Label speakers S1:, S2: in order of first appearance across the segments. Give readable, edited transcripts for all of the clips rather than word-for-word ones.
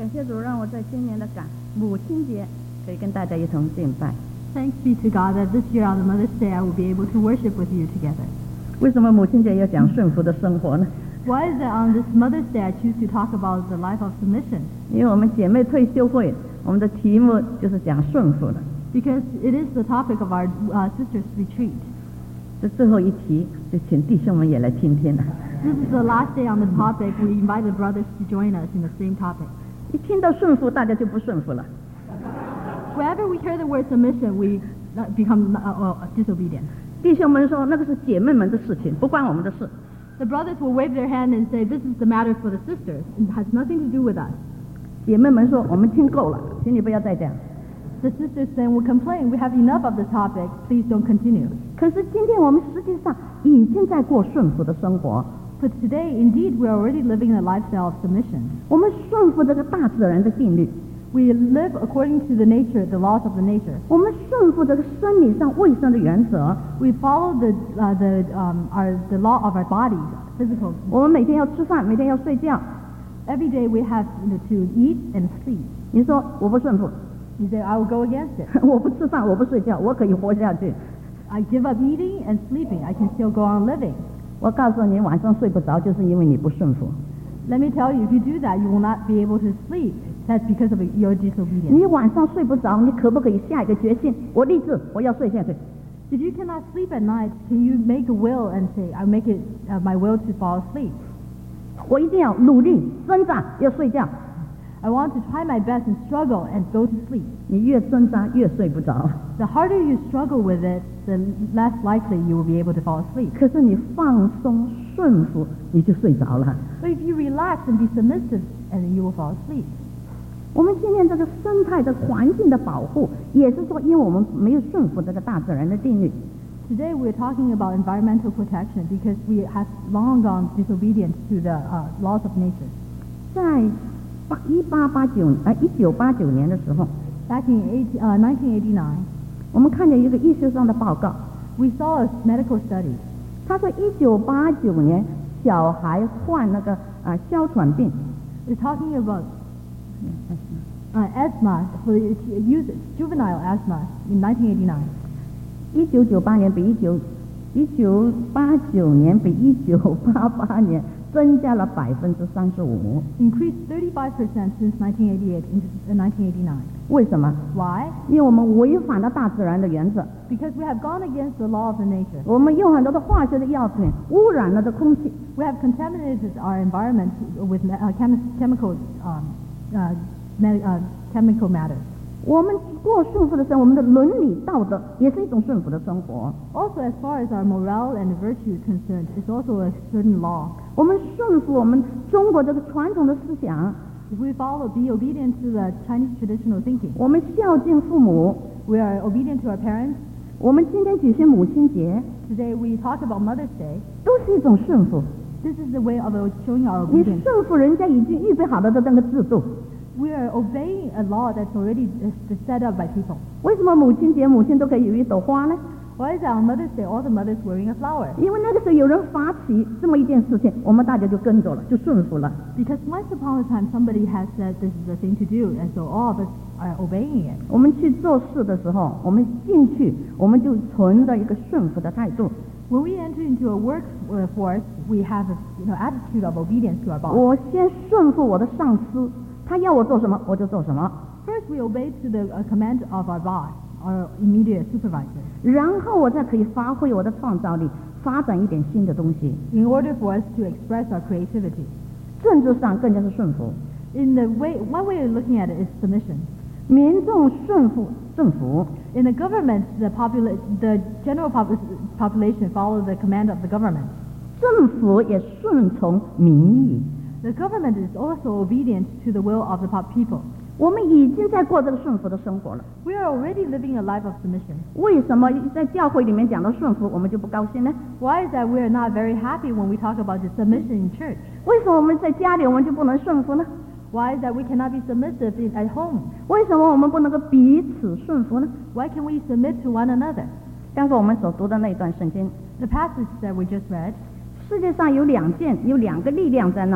S1: 感谢主，让我在今年的母亲节可以跟大家一同敬拜。
S2: Thanks be to God that this year on the Mother's Day I will be able to worship with you together.
S1: 为什么母亲节要讲顺服的生活呢？
S2: Why is it on this Mother's Day I choose to talk about the life of submission?
S1: 因为我们姐妹退休会，我们的题目就是讲顺服的。
S2: Because it is the topic of our sisters' retreat.
S1: 这最后一题，就请弟兄们也来听听了。
S2: This is the last day on the topic. We invite the brothers to join us in the same topic.
S1: 一听到顺服，大家就不顺服了。
S2: Whenever we hear the word submission, we become disobedient.
S1: 弟兄们说，那个是姐妹们的事情，不关我们的事。
S2: The brothers will wave their hand and say, "This is the matter for the sisters. It has nothing to do with us."
S1: 姐妹们说，我们听够了，请你不要再讲。
S2: The sisters then will complain, "We have enough of the topic. Please don't continue."
S1: 可是今天我们实际上已经在过顺服的生活。
S2: But today, indeed, we are already living a lifestyle of submission.
S1: 我们顺服这个大自然的定律，
S2: We live according to the nature, the laws of the nature.
S1: 我们顺服这个生理上卫生的原则。
S2: We follow the law of our bodies, physical.
S1: 我们每天要吃饭，每天要睡觉。
S2: Every day we have to eat and sleep.
S1: 你说我不顺服，
S2: You say, "I will go against it.
S1: 我不吃饭，我不睡觉，我可以活下去。
S2: I give up eating and sleeping. I can still go on living."
S1: 我告诉你，晚上睡不着，就是因为你不顺服。
S2: Let me tell you, if you do that, you will not be able to sleep. That's because of your disobedience.
S1: 你晚上睡不着，你可不可以下一个决心？我立志，我要睡下去。
S2: If you cannot sleep at night, can you make a will and say, "I make it my will to fall asleep"?
S1: 我一定要努力挣扎，要睡觉。
S2: I want to try my best and struggle and go to sleep.
S1: 你越挣扎越睡不着。
S2: The harder you struggle with it, the less likely you will be able to fall asleep.
S1: 可是你放松顺服，你就睡着了。
S2: But if you relax and be submissive, and then you will fall asleep.
S1: 我们今天这个生态的环境的保护，也是说，因为我们没有顺服这个大自然的定律。
S2: Today we're talking about environmental protection because we have long gone disobedient to the laws of nature.
S1: 在1989年的时候，
S2: Back in 1989,
S1: 我们看见一个医学上的报告，
S2: we saw a medical study.
S1: 他说1989年小孩患那个哮喘病，
S2: We're talking about asthma, for juvenile asthma in 1989.
S1: 1998年比1989年比1988年增加了35%。
S2: Increased 35% since 1988 into 1989.
S1: 为什么？
S2: Why?
S1: 因为我们违反了大自然的原则，
S2: Because we have gone against the law of the nature.
S1: 我们用很多的化学的药品污染了的空气，
S2: We have contaminated our environment with chemical matter.
S1: 我们过顺服的生活，我们的伦理道德也是一种顺服的生活。
S2: Also, as far as our morale and virtue is concerned, it's also a certain law.
S1: 我们顺服我们中国这个传统的思想，
S2: If we be obedient to the Chinese traditional thinking,
S1: 我们孝敬父母，
S2: we are obedient to our parents.
S1: 我们今天举行母亲节，
S2: Today we talk about Mother's Day.
S1: 都是一种顺服。
S2: This is the way of showing our
S1: 你
S2: obedience.
S1: 顺服人家已经预备好了的那个制度。
S2: We are obeying a law that's already set up by people.
S1: 为什么母亲节母亲都可以有一朵花呢？
S2: Why is that on Mother's Day all the mothers wearing a flower?
S1: 因为那个时候有人发起这么一件事情，我们大家就跟着了，就顺服了。
S2: Because once upon a time somebody has said this is the thing to do, and so all of us are obeying it.
S1: 我们去做事的时候，我们进去，我们就存着一个顺服的态度。
S2: When we enter into a workforce, we have a attitude of obedience to our boss.
S1: 我先顺服我的上司，他要我做什么我就做什么，
S2: First, we obey to the command of our boss, our immediate supervisor,
S1: 然后我再可以发挥我的创造力，发展一点新的东西。
S2: in order for us to express our creativity.
S1: 政治上更加是顺服，
S2: One way of looking at it is submission.
S1: 民众顺服政府，
S2: In the government, the general population follow the command of the government.
S1: 政府也顺从民意。
S2: The government is also obedient to the will of the people.
S1: 我们已经在过这个顺服的生活了。
S2: We are already living a life of submission.
S1: 为什么在教会里面讲到顺服，我们就不高兴呢？
S2: Why is that we are not very happy when we talk about the submission in church?
S1: 为什么我们在家里我们就不能顺服呢？
S2: Why is that we cannot be submissive at home?
S1: 为什么我们不能够彼此顺服呢？
S2: Why can we submit to one another?
S1: 刚才我们所读的那段圣经，
S2: The passage that we just read,
S1: 世界上有两个力量在那儿，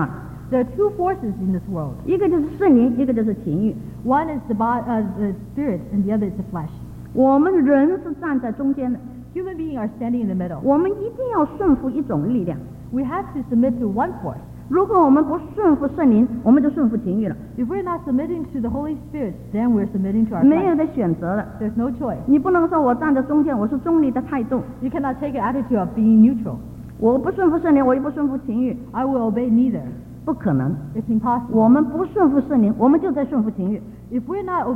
S2: There are two forces in this world.
S1: 一个就是圣灵，一个就是情欲。
S2: One is the spirit, and the other is the flesh.
S1: 我们人是站在中间的，
S2: Human beings are standing in the middle.
S1: 我们一定要顺服一种力量。
S2: We have to submit to one force.
S1: 如果我们不顺服圣灵，我们就顺服情欲了，
S2: If we're not submitting to the Holy Spirit, then we're submitting to our
S1: 没有
S2: flesh.
S1: 的选择了。
S2: There's no choice.
S1: 你不能说我站在中间，我是中立的态度，
S2: You cannot take an attitude of being neutral.
S1: 我不顺服圣灵，我也不顺服情欲，
S2: I will obey neither.
S1: 不可能。
S2: It's impossible.
S1: 我们不顺服圣灵，我们就在顺服情欲。
S2: If we're not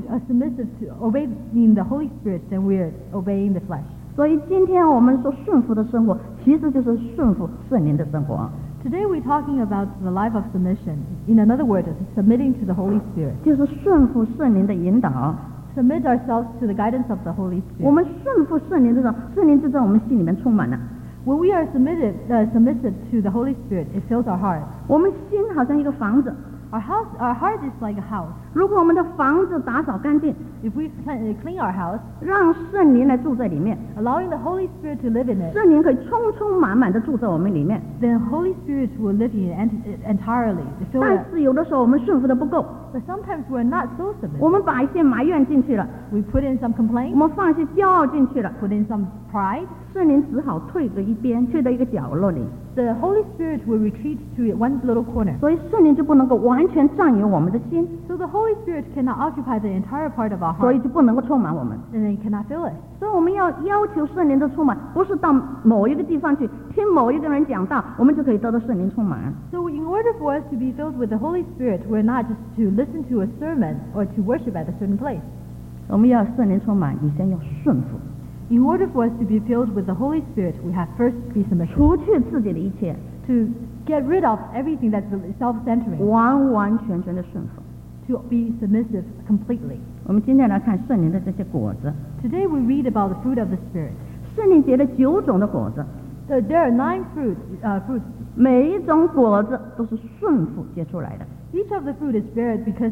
S2: obeying the Holy Spirit, then we're obeying the flesh.
S1: 所以今天我们说顺服的生活，其实就是顺服圣灵的生活，
S2: Today we're talking about the life of submission. In another word, it's submitting to the Holy Spirit.
S1: 就是顺服圣灵的引导。
S2: Submit ourselves to the guidance of the Holy
S1: 我
S2: Spirit.
S1: 们顺服圣灵的时候，圣灵就在我们心里面充满了。
S2: When we are submissive to the Holy Spirit, it fills our heart.
S1: 我们心好像一个房子，
S2: Our heart is like a house.
S1: 如果我们的房子打扫干净，
S2: If we clean our house,
S1: 让圣灵来住在里面，
S2: allowing the Holy Spirit to live in it,
S1: 圣灵可以充满满的住在我们里面。
S2: then Holy Spirit will live in it entirely. To fill
S1: 但
S2: it.
S1: 是有的时候我们顺服的不够，
S2: But sometimes we're not so
S1: 我
S2: submissive.
S1: 们把一些埋怨进去了，
S2: We put in some
S1: 我
S2: complaint,
S1: 们放一些骄傲进去了，
S2: put in some pride.
S1: 圣灵只好退到一边，退到一个角落里，
S2: The Holy Spirit will retreat to one little corner.
S1: 所以圣灵就不能够完全占有我们的心，
S2: So the Holy Spirit cannot occupy the entire part of our
S1: 所以
S2: heart,
S1: 就不能够充满我们。
S2: and it cannot fill it.
S1: 所以我们要求圣灵的充满，不是到某一个地方去听某一个人讲道，我们就可以得到圣灵充满。
S2: So in order for us to be filled with the Holy Spirit, we're not just to listen to a sermon or to worship at a certain place.
S1: 我们要圣灵充满，你先要顺服，
S2: In order for us to be filled with the Holy Spirit, we have first to be submissive,
S1: 除去自己的一切，
S2: to get rid of everything that's self-centering,
S1: 完完全全的顺服。
S2: to be submissive completely.
S1: 我们今天来看圣灵的这些果子，
S2: Today we read about the fruit of the Spirit.
S1: 圣灵结了9种的果子，
S2: So there are 9 fruits.
S1: 每一种果子都是顺服结出来的。
S2: Each of the fruit is bared because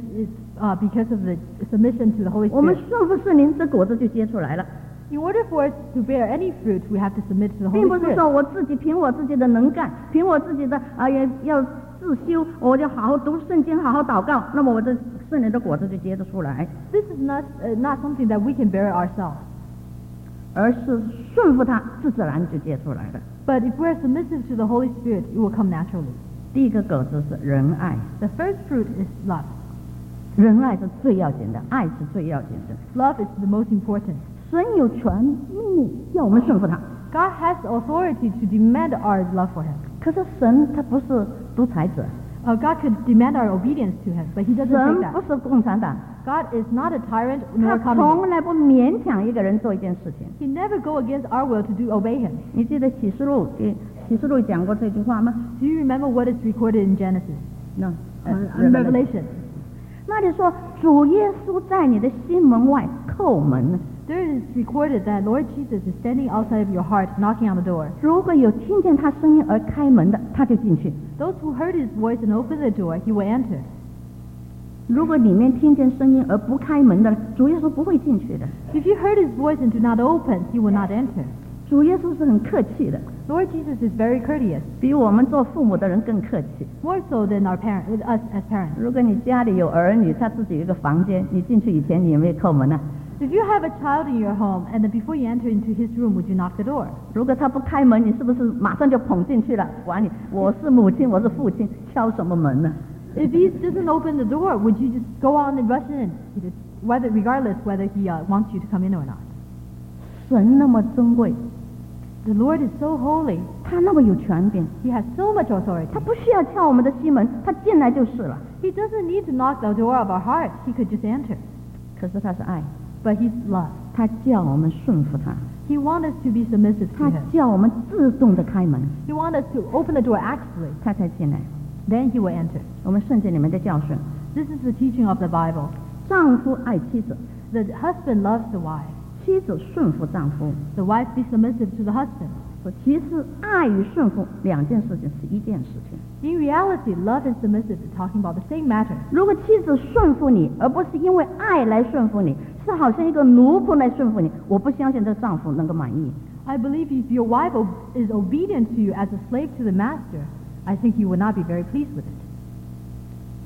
S2: of the submission to the Holy
S1: 我们
S2: Spirit.
S1: 顺服圣灵，这果子就结出来了，
S2: In order for us to bear any fruit, we have to submit to the
S1: 并
S2: Holy
S1: 不是
S2: Spirit.
S1: 说我自己凭我自己的能干，凭我自己的也要自修，我就好好读圣经，好好祷告，那么我这圣灵的果子就结得出来，
S2: This is not something that we can bear ourselves.
S1: 而是顺服他，自自然就结出来了。
S2: But if we're submissive to the Holy Spirit, it will come naturally.
S1: 第一个果子是仁爱，
S2: The first fruit is love.
S1: 仁爱是最要紧的，爱是最要紧的。
S2: Love is the most important.
S1: 神有权命令要我们顺服他，
S2: God has authority to demand our love for Him.
S1: 可是神他不是独裁者，
S2: God could demand our obedience to Him, but He doesn't
S1: 神
S2: take
S1: 不
S2: that.
S1: 是共产党，
S2: God is not a tyrant
S1: 他
S2: nor a communist.
S1: 从来不勉强一个人做一件事情。
S2: He never go against our will to obey Him.
S1: 你记得启示录讲过这句话吗？
S2: Do you remember what is recorded in Genesis?
S1: 那
S2: In Revelation.
S1: 那里说主耶稣在你的心门外叩门呢。
S2: There is recorded that Lord Jesus is standing outside of your heart, knocking on the door.
S1: 如果有听见他声音而开门的，他就进去；
S2: Those who heard His voice and opened the door, He will enter.
S1: 如果里面听见声音而不开门的，主耶稣不会进去的。
S2: If you heard His voice and do not open, He will not enter.
S1: 主耶稣是很客气的，
S2: Lord Jesus is very courteous,
S1: 比我们做父母的人更客气。
S2: more so than us as parents.
S1: 如果你家里有儿女，他自己有一个房间，你进去以前你有没有叩门呢？
S2: If you have a child in your home, and then before you enter into his room, would you knock the door?
S1: 如果他不开门，你是不是马上就捧进去了？管你，我是母亲，我是父亲，敲什么门呢？
S2: If he doesn't open the door, would you just go on and rush in, regardless whether he wants you to come in or not?
S1: 神那么尊贵，
S2: The Lord is so holy.
S1: 他那么有权柄，
S2: He has so much authority.
S1: 他不需要敲我们的心门，他进来就是了。
S2: He doesn't need to knock the door of our heart. He could just enter.
S1: 可是他是爱，
S2: But He's love.
S1: 他叫我们顺服他，
S2: He wants us to be submissive to
S1: 他
S2: Him.
S1: 叫我们自动的开门，
S2: He wants us to open the door actively.
S1: 他才进来。
S2: Then He will enter.
S1: 我们圣经里面的教训，
S2: This is the teaching of the Bible.
S1: 丈夫爱妻子，
S2: The husband loves the wife.
S1: 妻子顺服丈夫。
S2: The wife be submissive to the husband.
S1: 其实爱与顺服两件事情是一件事情。
S2: In reality, love and submissive is talking about the same matter.
S1: 如果妻子顺服你，而不是因为爱来顺服你，是好像一个奴仆来顺服你，我不相信这丈夫能够满意。
S2: I believe if your wife is obedient to you as a slave to the master, I think you would not be very pleased with it.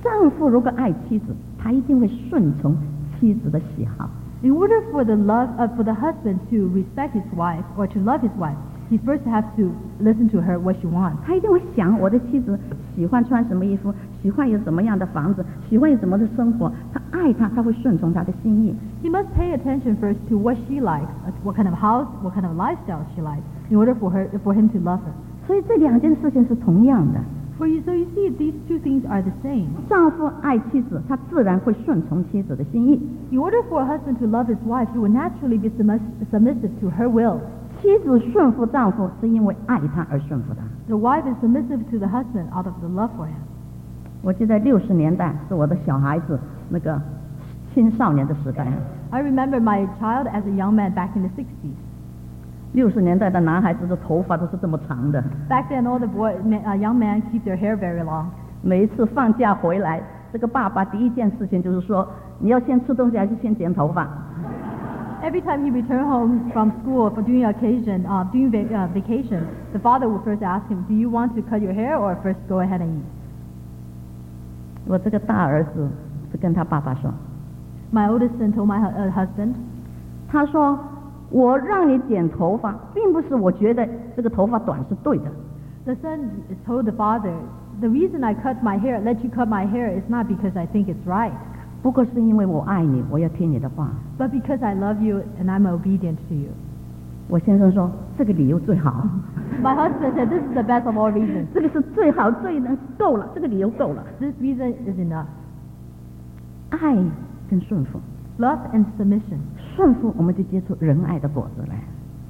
S1: 丈夫如果爱妻子，他一定会顺从妻子的喜好。
S2: In order for the husband to respect his wife or to love his wife, he first has to listen to her what she wants.
S1: 他一定会想我的妻子喜欢穿什么衣服，喜欢有什么样的房子，喜欢有什么的生活。他爱她，他会顺从她的心意。
S2: He must pay attention first to what she likes, what kind of house, what kind of lifestyle she likes, in order for him to love her.
S1: 所以这两件事情是同样的。
S2: So you see, these two things are the same.
S1: 丈夫爱妻子，他自然会顺从妻子的心意。
S2: In order for a husband to love his wife, he will naturally be submissive to her will.
S1: 妻子顺服丈夫，是因为爱他而顺服他。
S2: The wife is submissive to the husband out of the love for him.
S1: 我记得60年代是我的小孩子那个青少年的时代。
S2: I remember my child as a young man back in the 60s.
S1: 60年代的男孩子的头发都是这么长的。
S2: Back then, all the young men keep their hair very long.
S1: 每一次放假回来，这个爸爸第一件事情就是说，你要先吃东西还是先剪头发？
S2: Every time he returned home from school during vacation, the father would first ask him, "Do you want to cut your hair or first go ahead and eat?"
S1: 我这个大儿子是跟他爸爸说，
S2: My oldest son told my husband,
S1: 他说我让你剪头发，并不是我觉得这个头发短是对的。
S2: the son told the father, "The reason I let you cut my hair is not because I think it's right,
S1: 不过是因为我爱你，我要听你的话。
S2: but because I love you and I'm obedient to you."
S1: 我先生说这个理由最好，
S2: My husband said, "This is the best of all reasons.
S1: 这个是最好最能够了，这个理由够了。
S2: This reason is enough."
S1: 爱跟顺服，
S2: Love and submission.
S1: 顺服我们就结出仁爱的果子来。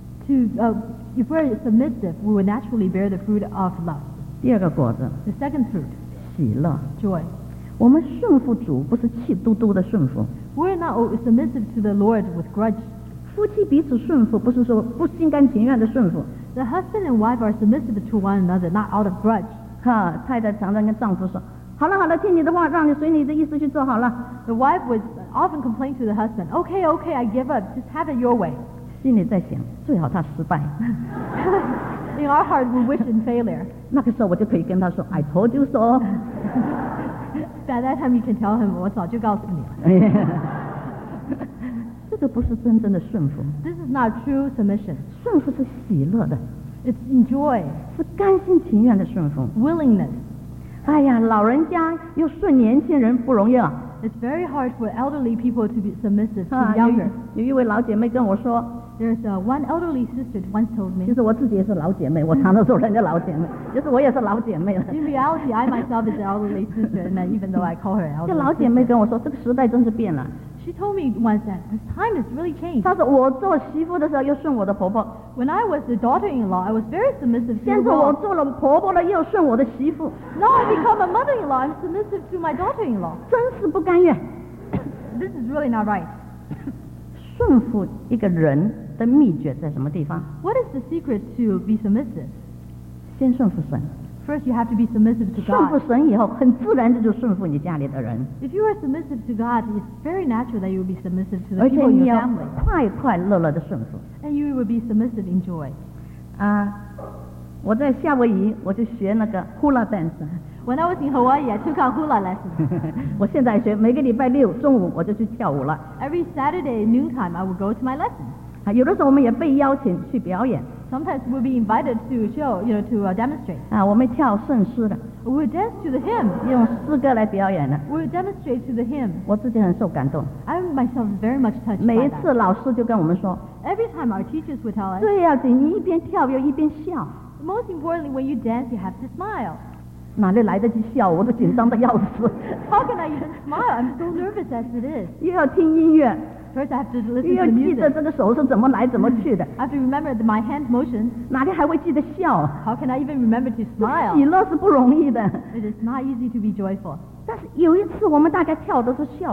S2: If we're submissive, we will naturally bear the fruit of love.
S1: 第二个果子，
S2: The second fruit,
S1: 喜乐。
S2: joy.
S1: 我们顺服主，不是气嘟嘟的顺服。
S2: We're not submissive to the Lord with grudge.
S1: 夫妻彼此顺服，不是说不心甘情愿的顺服。
S2: The husband and wife are submissive to one another, not out of grudge.
S1: 太太常常跟丈夫说：“好了好了，听你的话，让你随你的意思去做好了。
S2: The wife would often complain to the husband, "Okay, okay, I give up. Just have it your way." ”
S1: 心里在想，最好他失败。
S2: In our heart, we wish in failure.
S1: 那个时候我就可以跟他说：“I told you so。”
S2: At that time, you can tell him, "我早就告诉你了."
S1: 这个不是真正的顺服，
S2: This is not true submission.
S1: 顺服是喜乐的，
S2: It's enjoy,
S1: 是甘心情愿的顺服。
S2: willingness.
S1: 哎呀，老人家要顺年轻人不容易啊！
S2: It's very hard for elderly people to be submissive to
S1: 啊，
S2: younger.
S1: 有一位老姐妹跟我说，
S2: There's one elderly sister once told
S1: 其
S2: me,
S1: 实我自己也是老姐妹，我常常说人家老姐妹，其实我也是老姐妹了。
S2: in reality, I myself is an elderly sister, and even though I call her
S1: 这
S2: elderly
S1: 老姐妹
S2: sister.
S1: 跟我说，这个时代真是变了。
S2: She told me once that the time has really changed.
S1: 她说我做媳妇的时候要顺我的婆婆，
S2: When I was the daughter-in-law, I was very submissive to
S1: 现
S2: her
S1: 在我
S2: role.
S1: 做了婆婆了，又顺我的媳妇，
S2: Now I become a mother-in-law. I'm submissive to my daughter-in-law.
S1: 真是不甘愿。
S2: This is really not right.
S1: 顺服一个人的秘诀在什么地方？
S2: What is the secret to be submissive?
S1: 先顺服神，
S2: First, you have to be submissive to
S1: 顺服
S2: God.
S1: 神以后，很自然的就顺服你家里的人，
S2: If you are submissive to God, it's very natural that you will be submissive to the
S1: 而且
S2: people in
S1: 你
S2: your
S1: 要
S2: family.
S1: 快快乐乐的顺服。
S2: And you will be submissive in joy.
S1: 我在夏威夷我就学那个 hula dance，
S2: When I was in Hawaii, I took on hula lessons.
S1: 我现在学，每个礼拜六中午我就去跳舞了。
S2: Every Saturday noontime, I would go to my lessons.
S1: 有的时候我们也被邀请去表演，
S2: Sometimes we'll be invited to show, to demonstrate.
S1: 我们跳圣诗的，
S2: We would dance to the hymn.
S1: 用诗歌来表演的，
S2: We would demonstrate to the hymn.
S1: 我自己很受感动。
S2: I myself very much touched
S1: 每
S2: by
S1: 一
S2: that.
S1: 次老师就跟我们说，
S2: Every time our teachers would tell us,
S1: 最要紧，你一边跳又一边笑，
S2: most importantly, when you dance, you have to smile.
S1: 哪里来得及笑？我都紧张的要死。
S2: How can I even smile? I'm so nervous as it is.
S1: 又要听音乐，
S2: First, I have to
S1: 又
S2: listen
S1: 要
S2: to
S1: 记得
S2: music.
S1: 这个手是怎么来怎么去的，
S2: I have to remember my hand motions.
S1: 哪里还会记得笑？
S2: How can I even remember to
S1: 喜
S2: smile?
S1: 乐是不容易的。
S2: It is not easy to be joyful.
S1: 但是有一次我们大家跳的都笑了，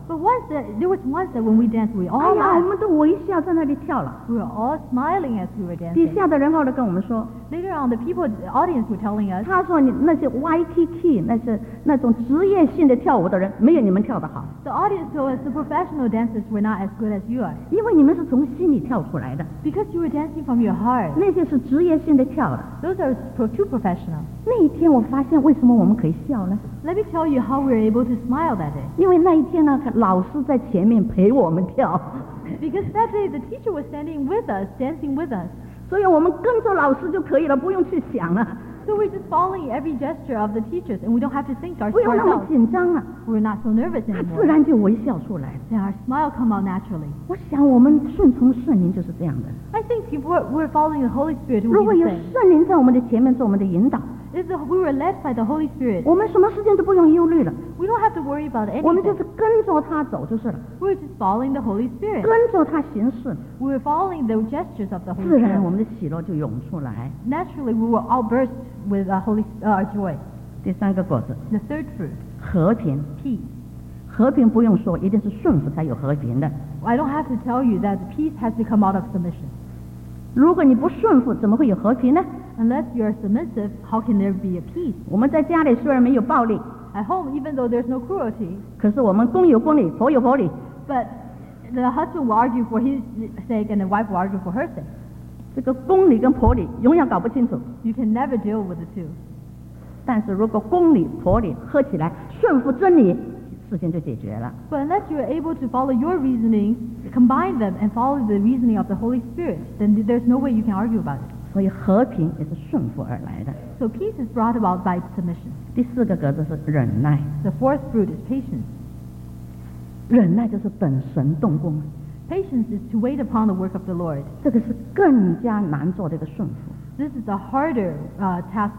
S2: But there was once that when we danced, we
S1: 哎
S2: all
S1: 呀，我
S2: laughed.
S1: 们都微笑在那里跳了。
S2: We were all smiling as we were
S1: 底
S2: dancing.
S1: 下的人后来跟我们说，
S2: Later on, the people, the audience were telling us,
S1: 他说你那些 YKK 那种职业性的跳舞的人，没有你们跳得好，
S2: the audience told us the professional dancers were not as good as you are.
S1: 因为你们是从心里跳出来的，
S2: Because you were dancing from your heart.
S1: 那些是职业性的跳的。
S2: Those are too professional.
S1: 那一天我发现为什么我们可以笑呢？
S2: Let me tell you how we were able to smile that day.
S1: 因为那一天呢，老师在前面陪我们跳，
S2: Because that day the teacher was standing with us, dancing with us.
S1: 所以我们跟着老师就可以了，不用去想了，
S2: So we're just following every gesture of the teachers, and we don't have to think
S1: 不用那么
S2: ourselves.
S1: 紧张了，
S2: We're not so nervous
S1: 他自
S2: anymore.
S1: 然就微笑出来。
S2: Then our smile come out naturally.
S1: 我想我们顺从圣灵就是这样的。
S2: I think if we're following the Holy Spirit,
S1: 如
S2: we
S1: 果
S2: do
S1: 有
S2: the same.
S1: 圣灵在我们的前面做我们的引导，
S2: If we were led by the Holy Spirit,
S1: 我们什么事情都不用忧虑了，
S2: we don't have to worry about
S1: 我们就
S2: anything.
S1: 是跟着他走就是了，
S2: We're just following the Holy Spirit.
S1: 跟着他行事，
S2: We're following the gestures of the
S1: 自
S2: Holy
S1: 然我
S2: Spirit.
S1: 们的喜乐就涌出来。
S2: Naturally, we will all burst with joy.
S1: 第三个果子，
S2: The third fruit,
S1: 和平。
S2: peace.
S1: 和平不用说，一定是顺服才有和平的。
S2: I don't have to tell you that peace has to come out of submission.
S1: 如果你不顺服，怎么会有和平呢？
S2: Unless you are submissive, how can there be a peace?
S1: 我们在家里虽然没有暴力，
S2: At home, even though there's no cruelty,
S1: 可是我们公有公理，婆有婆理。
S2: but the husband will argue for his sake and the wife will argue for her sake.
S1: 这个公理跟婆理永远搞不清楚。
S2: You can never deal with the two.
S1: 但是如果公理婆理合起来，顺服真理，事情就解决了。
S2: But unless you are able to follow your reasoning, combine them and follow the reasoning of the Holy Spirit, then there's no way you can argue about it.
S1: 所以和平也是顺服而来的。
S2: So peace is brought about by submission.
S1: 第四个格子是忍耐，
S2: The fourth fruit is patience.
S1: 忍耐就是等神动工，
S2: Patience is to wait upon the work of the Lord.
S1: 这个是更加难做的一个顺服。
S2: This is the harder task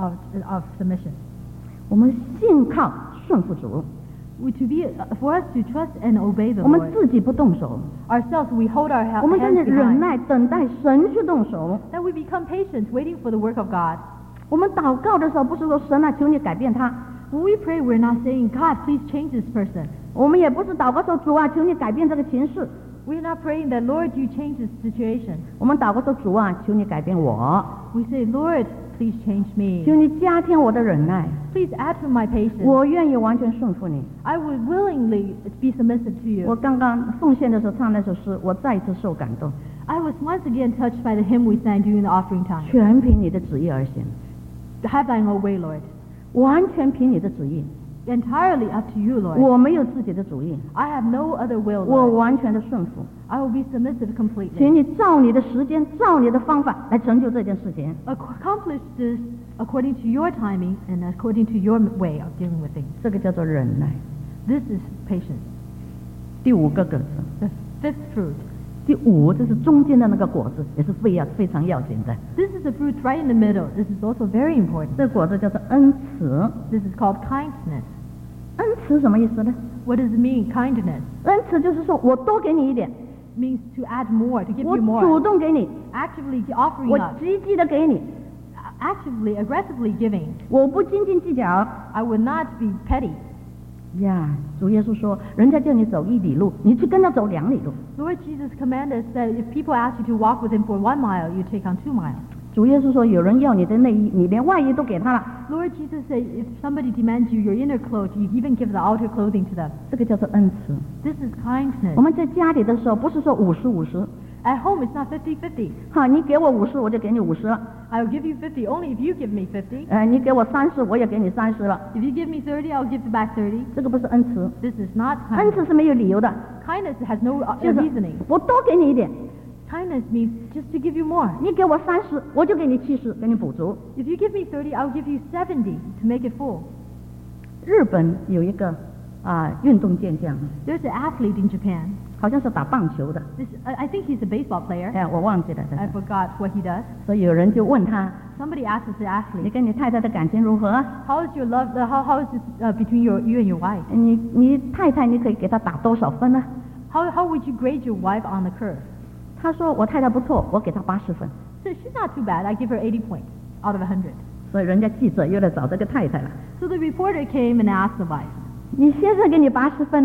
S2: of submission.
S1: 我们信靠顺服主，
S2: For us to trust and obey the
S1: 我们
S2: Lord.
S1: 自己不动手，
S2: Ourselves, we hold our
S1: 我们真的
S2: hands
S1: 忍
S2: behind.
S1: 耐等待神去动手。
S2: Then we become patient, waiting for the work of God.
S1: 我们祷告的时候，不是说神啊，求你改变他，
S2: When we pray, we're not saying, God, please change this person.
S1: 我们也不是祷告说主啊，求你改变这个情势，
S2: We're not praying that, Lord, you change this situation.
S1: 我们祷告说主啊，求你改变我，
S2: We say, Lord, please change
S1: 求
S2: me.
S1: 你加添我的忍耐，
S2: Please add to my patience.
S1: 我愿意完全顺服你。
S2: I would willingly be submissive to
S1: 我
S2: you.
S1: 刚刚奉献的时候唱那首诗，我再一次受感动，
S2: I was once again touched by the hymn we sang during the offering time.
S1: 全凭你的旨意而行，
S2: Have thine own way, Lord.
S1: 完全凭你的旨意，
S2: Entirely up to you, Lord.
S1: 我没有自己的主意，
S2: I have no other will,
S1: 我
S2: Lord.
S1: 完全的顺服，
S2: I will be submissive completely.
S1: 请你照你的时间，照你的方法来成就这件事情。
S2: Accomplish this according to your timing and according to your way of dealing with things.
S1: 这个叫做忍耐。
S2: This is patience.
S1: 第五个格子，
S2: The fifth fruit.
S1: 第五这是中间的那个果子，也是非常要紧的。
S2: This is the fruit right in the middle. This is also very important.
S1: 这个果子叫做恩慈。
S2: This is called kindness.
S1: 恩慈什么意思呢？
S2: What does it mean, kindness?
S1: 恩慈就是说我多给你一点，
S2: It means to add more, to give
S1: 我
S2: you
S1: 主
S2: more.
S1: 动给你，
S2: Actively offering
S1: 我
S2: up.
S1: 积极的给你，
S2: Actively, aggressively giving.
S1: 我不斤斤计较。
S2: I would not be petty.
S1: 呀，主耶稣说，人家叫你走1里路，你去跟他走2里路。
S2: Lord Jesus commanded us that if people ask you to walk with him for 1 mile, you take on 2 miles.
S1: 主耶稣说，有人要你的内衣，你连外衣都给他了，
S2: Lord Jesus said, if somebody demands you your inner clothes, you even give the outer clothing to them.
S1: 这个叫做恩慈。
S2: This is kindness.
S1: 我们在家里的时候，不是说50-50，
S2: At home, it's not 50-50.
S1: 哈，你给我50，我就给你50了。
S2: I will give you 50 only if you give me 50.
S1: 你给我30，我也给你30了。
S2: If you give me 30, I'll give back 30.
S1: 这个不是恩慈，
S2: This is not
S1: 恩
S2: kindness.
S1: 慈是没有理由的，
S2: Kindness has no
S1: 就是
S2: reasoning.
S1: 我多给你一点，
S2: Kindness means just to give you more.
S1: 你给我30，我就给你70，给你补足。
S2: If you give me 30, I'll give you 70 to make it full.
S1: 日本有一个运动健将，
S2: There's an athlete in Japan.
S1: 好像是打棒球的，
S2: I think he's a baseball player.
S1: 我忘记了。
S2: I forgot what he does.
S1: 所以有人就问他，
S2: Somebody asked the
S1: 你
S2: athlete,
S1: 跟你太太的感情如何？
S2: how is your love, how is it between you and your wife?
S1: 你太太你可以给她打多少分呢？
S2: How would you grade your wife on the curve?
S1: 他说我太太不错，我给她80分。
S2: So she's not too bad. I give her 80 points out of 100.
S1: 所以人家记者又来找这个太太了。
S2: So the reporter came and asked the wife,
S1: 你先生给你80分呢，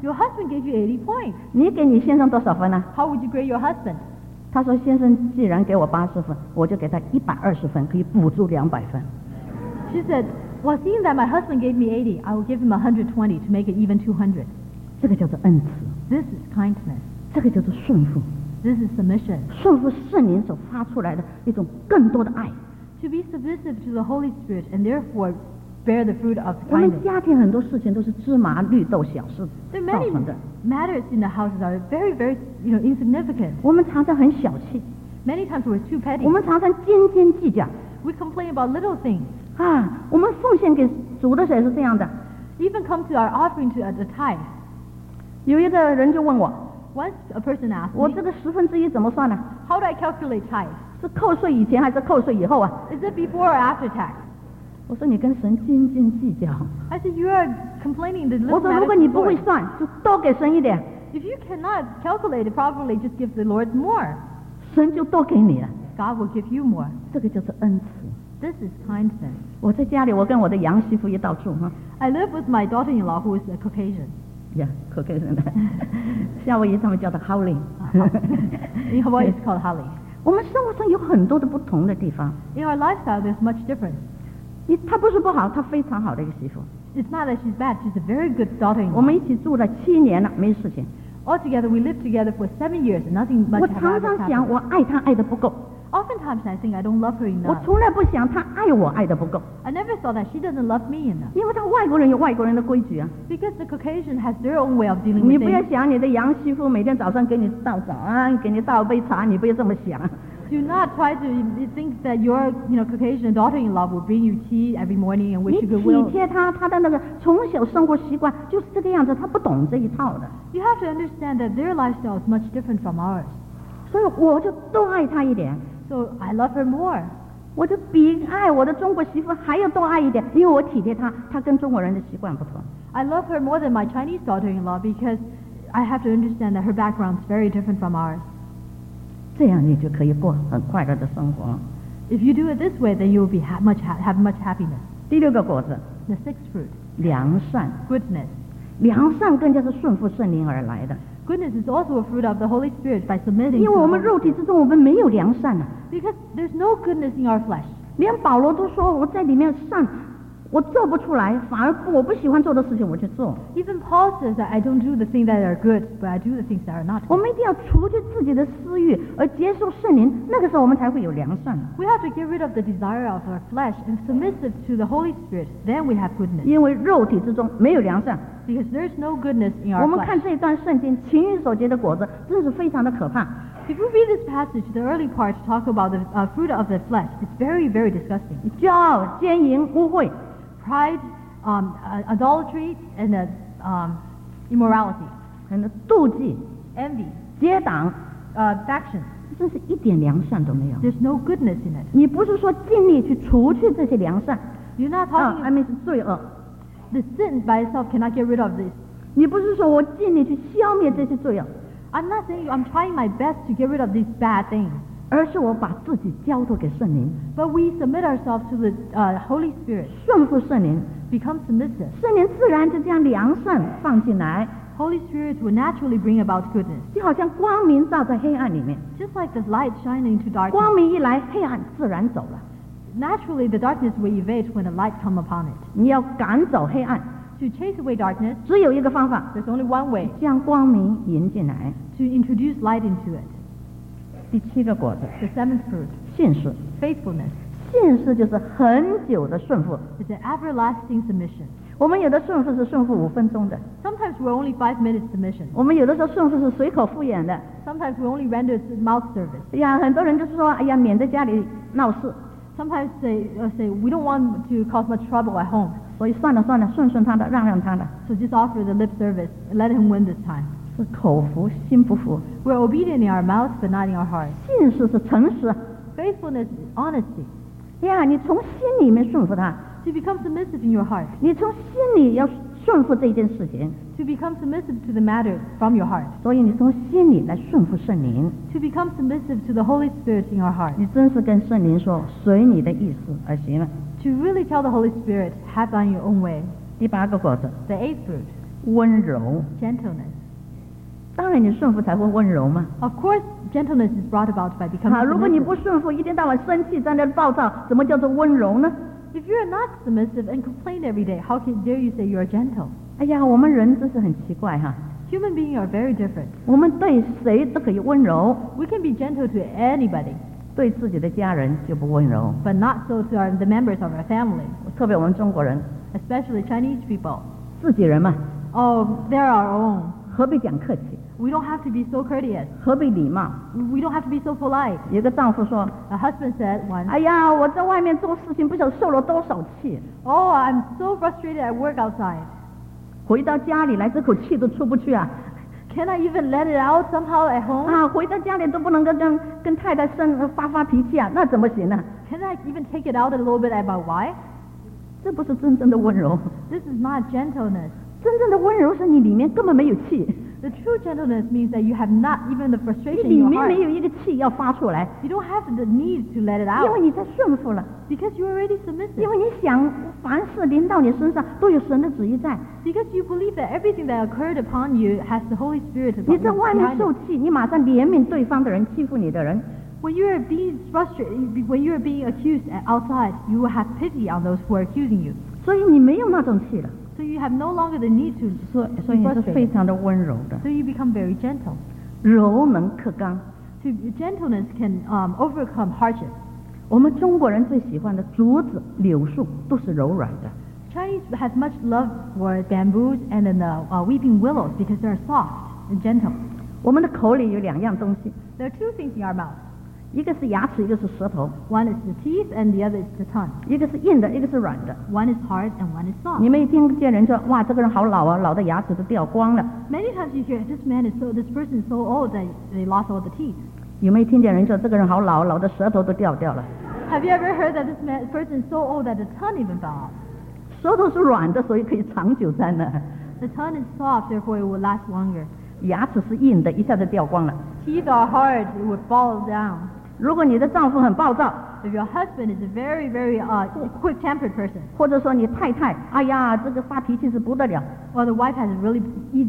S2: Your husband gave you 80 points.
S1: 你给你先生多少分呢？
S2: How would you grade your husband?
S1: 他说先生既然给我80分，我就给他120分，可以补助200分。
S2: She said, well, seeing that my husband gave me 80, I will give him 120 to make it even 200.
S1: 这个叫做恩慈，
S2: This is kindness.
S1: 这个叫做顺服，
S2: This is submission.
S1: 顺服圣灵所发出来的一种更多的爱。
S2: To be submissive to the Holy Spirit and therefore bear the fruit of
S1: 我们
S2: kindness.
S1: 家庭很多事情都是芝麻绿豆小事
S2: There are
S1: 造
S2: many
S1: 成的，
S2: matters in the houses are very, very, insignificant.
S1: 我们常常很小气，
S2: Many times we're too petty.
S1: 我们常常斤斤计较
S2: We complain about little things.
S1: 啊。我们奉献给主的时候也是这样的。
S2: Even come to our offering to the tithe.
S1: 有一个人就问我，
S2: Once a person asked
S1: 我
S2: me,
S1: 这个1/10怎么算呢？
S2: how do I calculate tithe?
S1: 是扣税以前还是扣税以后啊？
S2: Is it before or after tax?
S1: 我说你跟神斤斤计较。
S2: I said, you are complaining the
S1: 我
S2: little
S1: 说如
S2: matters
S1: 果
S2: to
S1: 你
S2: the
S1: 不会
S2: Lord.
S1: 算，就多给神一点，
S2: If you cannot calculate it properly, just give the Lord more.
S1: 神就多给你了。
S2: God will give you more.
S1: 这个叫做恩慈。
S2: This is kindness.
S1: 我在家里，我跟我的杨媳妇一道住哈，
S2: I live with my daughter-in-law who is a Caucasian.
S1: 呀，可给人的，夏威夷他们叫他 Holly。
S2: In Hawaii, it's called Hali.
S1: 我们生活上有很多的不同的地方。
S2: In our lifestyle, there's much difference.
S1: 她不是不好，她非常好的一个媳妇。
S2: It's not that she's bad. She's a very good
S1: 我
S2: daughter-in-law.
S1: 们一起住了7年了，没事情。
S2: Altogether, we lived together for 7 years, and nothing much
S1: 我
S2: has
S1: 常
S2: ever
S1: 常想，
S2: happened.
S1: 我爱她爱的不够，
S2: Oftentimes, I think I don't love her
S1: 我
S2: enough.
S1: 从来不想她爱我爱的不够，
S2: I never thought that she doesn't love me enough.
S1: 因为她外国人有外国人的规矩啊。
S2: Because the Caucasian has their own way of dealing
S1: 你
S2: with
S1: 不要
S2: things.
S1: 想你的杨媳妇每天早上给你倒早安，给你倒杯茶，你不要这么想。
S2: Do not try to think that your, Caucasian daughter-in-law will bring you tea every morning and
S1: 你
S2: wish you
S1: 体
S2: goodwill.
S1: 贴她，她的那个从小生活习惯就是这个样子，她不懂这一套的，
S2: You have to understand that their lifestyle is much different from ours.
S1: 所以我就多爱她一点，
S2: So I love her more.
S1: 我就比爱我的中国媳妇还要多爱一点，因为我体贴她，她跟中国人的习惯不同。
S2: I love her more than my Chinese daughter-in-law because I have to understand that her background is very different from ours.
S1: 这样你就可以过很快乐的生活。
S2: If you do it this way, then you will have much happiness.
S1: 第6个果子，
S2: The sixth fruit,
S1: 良善，
S2: goodness.
S1: 良善更加是顺服圣灵而来的，
S2: Goodness is also a fruit of the Holy Spirit by submitting
S1: 因
S2: to
S1: 为
S2: the
S1: 我们
S2: Holy
S1: 肉体
S2: Spirit.
S1: 之中我们没有良善啊。
S2: Because there's no goodness in our flesh.
S1: 连保罗都说我在里面善，我做不出来，反而我不喜欢做的事情我去做。
S2: Even Paul says that I don't do the things that are good, but I do the things that are not
S1: 我
S2: good.
S1: 们一定要除去自己的私欲，而接受圣灵，那个时候我们才会有良善。
S2: We have to get rid of the desire of our flesh and submissive to the Holy Spirit. Then we have goodness.
S1: 因为肉体之中没有良善。
S2: Because there's no goodness in
S1: 我
S2: our
S1: 们
S2: flesh.
S1: 看这段圣经，情欲所结的果子，真是非常的可怕。
S2: If you read this passage, the early part talk about the fruit of the flesh. It's very, very disgusting.
S1: 骄傲、奸淫、污秽，
S2: Pride, adultery, and immorality,
S1: 很多妒忌、
S2: envy,
S1: 结党，
S2: factions.
S1: 真是一点良善都没有。
S2: There's no goodness in it.
S1: 你不是说尽力去除去这些良善
S2: You're not
S1: 啊
S2: talking
S1: ，I mean 是罪恶。
S2: the sin by itself cannot get rid of this.
S1: 你不是说我尽力去消灭这些罪恶，
S2: I'm not saying I'm trying my best to get rid of these bad things,
S1: 而是我把自己交托给圣灵，
S2: but we submit ourselves to the Holy Spirit,
S1: 顺服圣灵，
S2: become submissive.
S1: 圣灵自然就将良善放进来，
S2: Holy Spirit will naturally bring about goodness.
S1: 就好像光明照在黑暗里面，
S2: Just like the light shining into darkness.
S1: 光明一来，黑暗自然走了。
S2: Naturally, the darkness will evade when the light come upon it.
S1: 你要赶走黑暗，
S2: To chase away darkness,
S1: 只有一个方法，
S2: there's only one way,
S1: 将光明引进来。
S2: to introduce light into it.
S1: 第7个果子，
S2: The seventh fruit,
S1: 信实。
S2: faithfulness.
S1: 信实就是很久的顺服。
S2: It's an everlasting submission.
S1: 我们有的顺服是顺服5分钟的，
S2: Sometimes we're only 5 minutes submission.
S1: 我们有的时候顺服是随口敷衍的。
S2: Sometimes we only render mouth service.
S1: 哎呀，很多人就是说，哎呀，免得家里闹事，
S2: Sometimes they say we don't want to cause much trouble at home,
S1: 所以算了算了，顺顺他的，让让他的，
S2: so just offer the lip service and let him win this time.
S1: 是口服心不服。
S2: We're obedient in our mouth, but not in our heart.
S1: 信实是诚实。
S2: Faithfulness is honesty.
S1: 哎呀，你从心里面顺服他，
S2: To become submissive in your heart.
S1: 你从心里要顺服这件事情，
S2: To become submissive to the matter from your heart.
S1: 所以你从心里来顺服圣灵，
S2: To become submissive to the Holy Spirit in your heart.
S1: 你真是跟圣灵说，随你的意思而行了。
S2: To really tell the Holy Spirit, have thine your own way.
S1: 第8个果子，
S2: The eighth fruit,
S1: 温柔。
S2: gentleness.
S1: 当然你顺服才会温柔嘛。
S2: Of course, gentleness is brought about by becoming
S1: 如果你
S2: submissive.
S1: 不顺服，一天到晚生气，在那暴躁，怎么叫做温柔呢？
S2: If you're not submissive and complain every day, how dare you say you're gentle?
S1: 哎呀，我们人真是很奇怪哈。
S2: Human beings are very different.
S1: 我们对谁都可以温柔，
S2: We can be gentle to anybody,
S1: 对自己的家人就不温柔。
S2: but not so to the members of our family,
S1: 特别我们中国人，
S2: especially Chinese people.
S1: 自己人嘛，
S2: Oh, they're our own.
S1: 何必讲客气，
S2: We don't have to be so courteous.
S1: 何必礼貌？
S2: We don't have to be so polite.
S1: 有个丈夫说
S2: A husband said once,
S1: 哎呀，我在外面做事情不晓得受了多少气，
S2: "Oh, I'm so frustrated at work outside.
S1: 回到家里来这口气都出不去啊！
S2: Can I even let it out somehow at home?
S1: 回到家里都不能跟太太发脾气啊，那怎么行呢？
S2: Can I even take it out a little bit at my wife?"
S1: 这不是真正的温柔，
S2: This is not gentleness.
S1: 真正的温柔是你里面根本没有气，
S2: The true gentleness means that you have not even the
S1: 你
S2: frustration
S1: 里
S2: in your
S1: 面
S2: heart.
S1: 没有一个气要发出来，
S2: You don't have the need to let it
S1: 因为
S2: out
S1: 你在顺服了，
S2: because you're already
S1: 因
S2: submissive.
S1: 为你想凡事临到你身上都有神的旨意在。
S2: Because you believe that everything that occurred upon you has the Holy Spirit
S1: 你在外面
S2: behind
S1: 受
S2: it.
S1: 气，你马上怜悯对方的人，欺负你的人，
S2: When you're being frustrated, when you're being accused outside, you will have pity on those who are accusing you.
S1: 所以你没有那种气了，
S2: So you have no longer the need to
S1: 所以
S2: be
S1: 你是非
S2: frustrated.
S1: 常的温柔的，
S2: So you become very gentle.
S1: 柔能克刚。
S2: Gentleness can overcome hardship.
S1: 我们中国人最喜欢的竹子、柳树都是柔软的，
S2: Chinese has much love for bamboos and then weeping willows because they're soft and gentle.
S1: 我们的口里有两样东西，
S2: There are two things in our mouth.
S1: 一个是牙齿，一个是舌头，
S2: One is the teeth and the other is the tongue.
S1: 一个是硬的，一个是软的。
S2: One is hard and one is soft.
S1: 你们一听见人说，哇，这个人好老啊，老的牙齿都掉光了。
S2: Many times you hear this person is so old that they lost all the teeth.
S1: 有没有听见人说这个人好老，老的舌头都掉掉了？
S2: Have you ever heard that person is so old that the tongue even fell off?
S1: 舌头是软的，所以可以长久在那；
S2: The tongue is soft, therefore it will last longer.
S1: 牙齿是硬的，一下子掉光了。
S2: Teeth are hard, it would fall down.
S1: 如果你的丈夫很暴躁，
S2: If your husband is a very, very quick-tempered person,
S1: 或者说你太太，哎呀，这个发脾气是不得了，
S2: or the wife has a really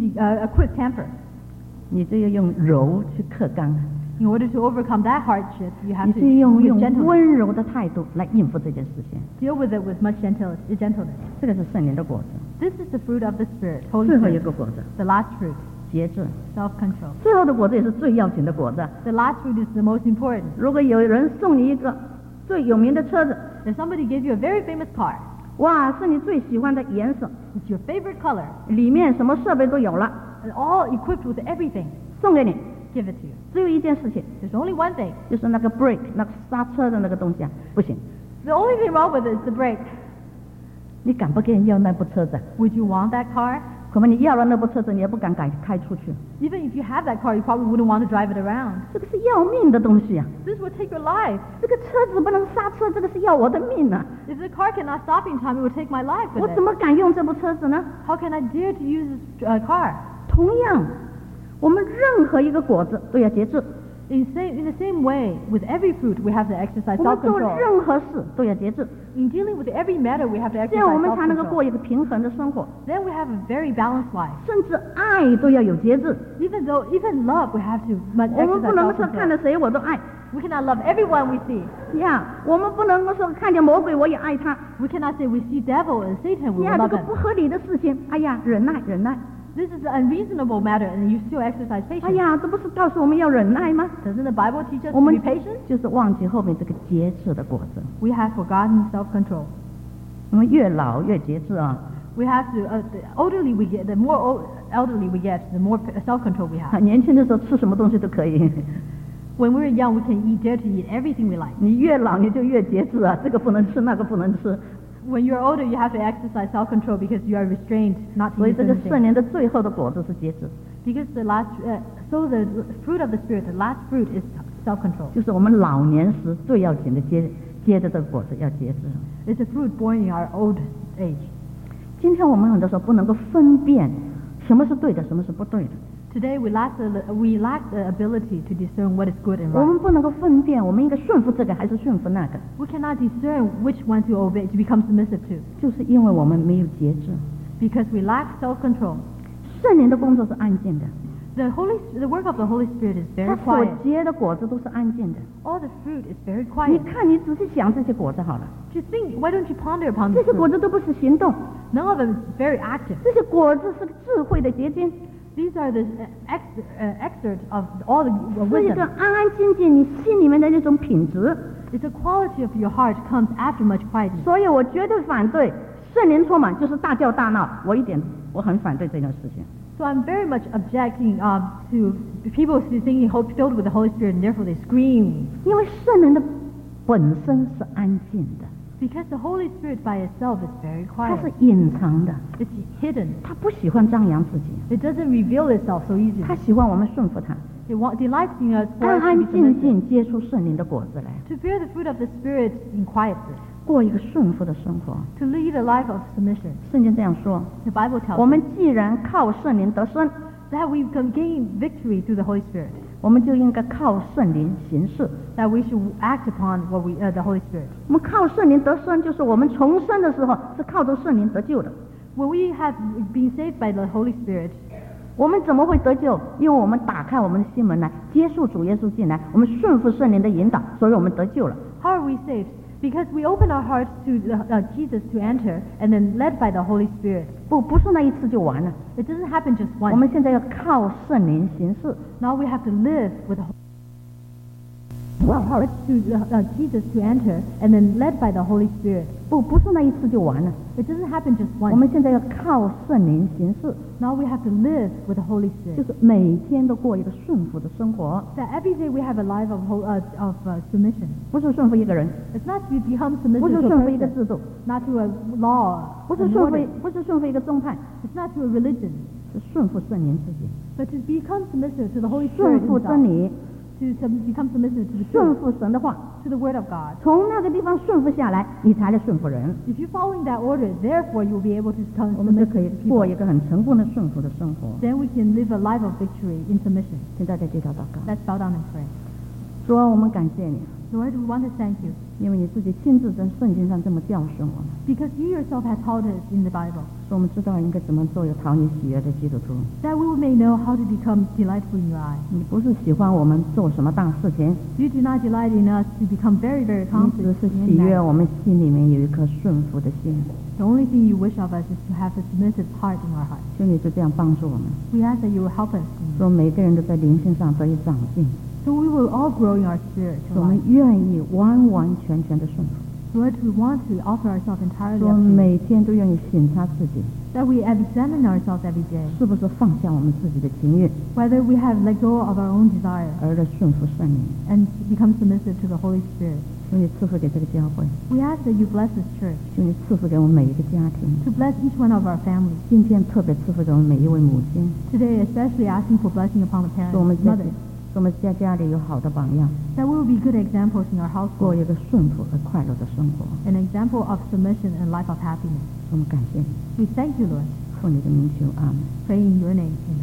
S2: a quick temper,
S1: 你就要用柔去克刚，
S2: in order to overcome that hardship, you have
S1: 你
S2: to
S1: 是用
S2: use gentleness.
S1: 温柔的态度来应付这件事情。
S2: Deal with it with much gentleness.
S1: 这个是圣灵的果子。
S2: This is the fruit of the Spirit, Holy
S1: 最后一
S2: Spirit.
S1: 个果子，
S2: The last fruit,
S1: 节制。
S2: self-control.
S1: 最后的果子也是最要紧的果子。
S2: The last fruit is the most important.
S1: 如果有人送你一个最有名的车子，
S2: If somebody gives you a very famous car,
S1: 哇，是你最喜欢的颜色，
S2: it's your favorite color,
S1: 里面什么设备都有了，
S2: and all equipped with everything,
S1: 送给你，
S2: give it to you.
S1: 只有一件事情，
S2: There's only one thing.
S1: 就是那个 brake 那个刹车的那个东西啊，不行。
S2: The only thing wrong with it is the brake.
S1: 你敢不给人要那部车子？
S2: Would you want that car?
S1: 恐怕你要了那部车子，你也不敢开出去。
S2: Even if you have that car, you probably wouldn't want to drive it around.
S1: 这个是要命的东西啊！
S2: This would take your life.
S1: 这个车子不能刹车，这个是要我的命啊！
S2: If the car cannot stop in time, it would take my life
S1: 我
S2: with
S1: 怎
S2: it.
S1: 么敢用这部车子呢？
S2: How can I dare to use this car?
S1: 同样，我们任何一个果子都要节制，
S2: In the same way, with every fruit, we have to exercise
S1: 我们做
S2: self-control.
S1: 任何事都要节制，
S2: In dealing with every matter, we have to
S1: 这样我
S2: exercise
S1: 们才能够
S2: self-control.
S1: 过一个平衡的生活。
S2: Then we have a very balanced life.
S1: 甚至爱都要有节制，
S2: Even love, we have to
S1: 我们
S2: exercise
S1: 不能说看
S2: self-control.
S1: 到谁我都爱
S2: We cannot love everyone we see.
S1: 呀，我们不能够说看见魔鬼我也爱他
S2: We cannot say we see devil and Satan, we
S1: 呀，
S2: will
S1: 这
S2: love
S1: 个不
S2: him.
S1: 合理的事情，哎呀，忍耐忍耐，
S2: This is an unreasonable matter, and you still exercise
S1: 哎
S2: patience.
S1: 呀，这不是告诉我们要忍耐吗？
S2: Doesn't the Bible teach us
S1: 我
S2: to
S1: 们
S2: be patient?
S1: 就是忘记后面这个节制的果子。
S2: We have forgotten self-control.
S1: 我们越老越节制啊！
S2: We have to, the olderly we get, the more elderly we get, the more self-control we have.
S1: 年轻的时候吃什么东西都可以，
S2: When we're young, we can dare to eat everything we like.
S1: 你越老你就越节制啊，这个不能吃，那个不能吃。
S2: When you're older, you have to exercise self-control because you are restrained not to
S1: 所以
S2: eat
S1: 这个
S2: certain
S1: 圣
S2: things.
S1: 灵的最后的果子是节制，
S2: Because so the fruit of the Spirit, the last fruit is self-control.
S1: 就是我们老年时最要紧的接的这个果子要节制。
S2: It's a fruit born in our old age.
S1: 今天我们很多时候不能够分辨什么是对的，什么是不对的。
S2: Today we lack the ability to discern what is good and
S1: 我
S2: right.
S1: 们不能够分辨我们应该顺服这个还是顺服那个，
S2: We cannot discern which one to obey, to become submissive to,
S1: 就是因为我们没有节制。
S2: because we lack self-control.
S1: 圣灵的工作是安静的，
S2: The work of the Holy Spirit is
S1: 他
S2: very
S1: 所
S2: quiet.
S1: 结的果子都是安静的。
S2: All the fruit is very
S1: 你
S2: quiet.
S1: 看，你仔细想这些果子好了，
S2: Just think, why don't you ponder upon
S1: 这
S2: this
S1: 些果
S2: fruit?
S1: 子都不是行动，
S2: None of them is very active.
S1: 这些果子是智慧的结晶，
S2: These are the excerpt of all the
S1: 是一个
S2: wisdom.
S1: 安安静静你心里面的那种品质。
S2: It's a quality of your heart comes after much quietness.
S1: 所以我绝对反对圣灵充满就是大叫大闹，我很反对这件事情。
S2: So I'm very much objecting to people thinking filled with the Holy Spirit and therefore they scream.
S1: 因为圣灵的本身是安静的，
S2: Because the Holy Spirit by itself is very
S1: 它是
S2: quiet.
S1: 隐藏的，
S2: It's hidden.
S1: 它不喜欢张扬自己，
S2: It doesn't reveal itself so
S1: 它
S2: easily.
S1: 喜欢我们顺服它，
S2: It delights in us for
S1: 安
S2: us to
S1: 安
S2: be
S1: 静
S2: submissive.
S1: 静结出圣灵的果子来，
S2: To bear the fruit of the Spirit in quietness.
S1: 过一个顺服的生活。
S2: To lead a life of submission.
S1: 圣经这样说：
S2: The Bible tells
S1: 我
S2: us
S1: 们既然靠圣灵得生，
S2: that we can gain victory through the Holy Spirit.
S1: 我们就应该靠圣灵行事。
S2: That we should act upon the Holy Spirit.
S1: 我们靠圣灵得生，就是我们重生的时候是靠着圣灵得救的。
S2: When we have been saved by the Holy Spirit,
S1: 我们怎么会得救？因为我们打开我们的心门来，接受主耶稣进来，我们顺服圣灵的引导，所以我们得救了。
S2: how are we saved? Because we open our hearts to Jesus to enter, and then led by the Holy Spirit.
S1: 不是那一次就完了。
S2: It doesn't happen just
S1: 我
S2: once.
S1: 们现在要靠圣灵行事。
S2: Now we have to live with the hearts to Jesus to enter, and then led by the Holy Spirit.
S1: 不是那一次就完了。
S2: It doesn't happen just
S1: 我
S2: once.
S1: 们现在要靠圣灵行事，
S2: Now we have to live with the Holy
S1: 就
S2: Spirit.
S1: 是每天都过一个顺服的生活，
S2: That every day we have a life of submission.
S1: 不是顺服一个人，
S2: It's not to become
S1: 不
S2: submissive
S1: 是
S2: to
S1: 顺
S2: a
S1: 服一个
S2: person,
S1: 制度，
S2: not to a law,
S1: 不是
S2: an
S1: 顺服
S2: order.
S1: 不是顺服一个宗派，
S2: It's not to a religion,
S1: 是顺服圣灵自己，
S2: but to become submissive to the Holy
S1: 顺
S2: Spirit
S1: 服
S2: himself.
S1: 真理，
S2: To become submissive to the
S1: 顺
S2: truth,
S1: 服神的话。
S2: to the Word of God.
S1: 从那个地方顺服下来，你才来顺服人，
S2: If you're following that order, therefore you'll be able to become
S1: 我们就
S2: submissive
S1: 可以
S2: to
S1: 过
S2: people.
S1: 一个很成功的顺服的生活。
S2: Then we can live a life of victory in submission.
S1: 现在在这条祷告，
S2: Let's bow down and pray.
S1: 主啊，我们感谢你，
S2: Lord, we want to thank you
S1: 因为你自己亲自在圣经上这么教训我们，
S2: because you yourself have taught us in the Bible
S1: 说我们知道应该怎么做有讨你喜悦的基督徒。
S2: that we may know how to become delightful in your eye.
S1: 你不是喜欢我们做什么大事情，
S2: You do not delight in us to become very, very
S1: 你只
S2: accomplished
S1: 是
S2: in
S1: 喜悦
S2: that.
S1: 我们心里面有一颗顺服的心。
S2: The only thing you wish of us is to have a submissive heart in our heart.
S1: 求你就这样帮助我们，
S2: We ask that you will help us in
S1: 说每个人都在灵性上得以长进，
S2: so we will all grow in our spirit.
S1: 说我们愿意完完全全的顺服，
S2: Lord, we want to offer ourselves entirely
S1: 说
S2: up to you.
S1: 每天都愿意省察自己，
S2: That we examine ourselves every day.
S1: 是不是放下我们自己的情欲，
S2: Whether we have let go of our own desire
S1: 而来顺服圣灵。
S2: and become submissive to the Holy Spirit.
S1: 求你赐福给这个教会，
S2: We ask that you bless this church,
S1: 求你赐福给我们每一个家庭。
S2: to bless each one of our families.
S1: 今天特别赐福给我们每一位母亲，
S2: Today, especially asking for blessing upon the
S1: 说我们
S2: parents,
S1: 在
S2: mothers,
S1: 说我们在家里有好的榜样，
S2: that we will be good examples in our
S1: 过
S2: household,
S1: 一个顺服和快乐的生活。
S2: an example of submission and life of happiness.
S1: 我们感谢你，
S2: We thank you, Lord.
S1: 奉你的名求，阿门。
S2: Pray in your name. Amen.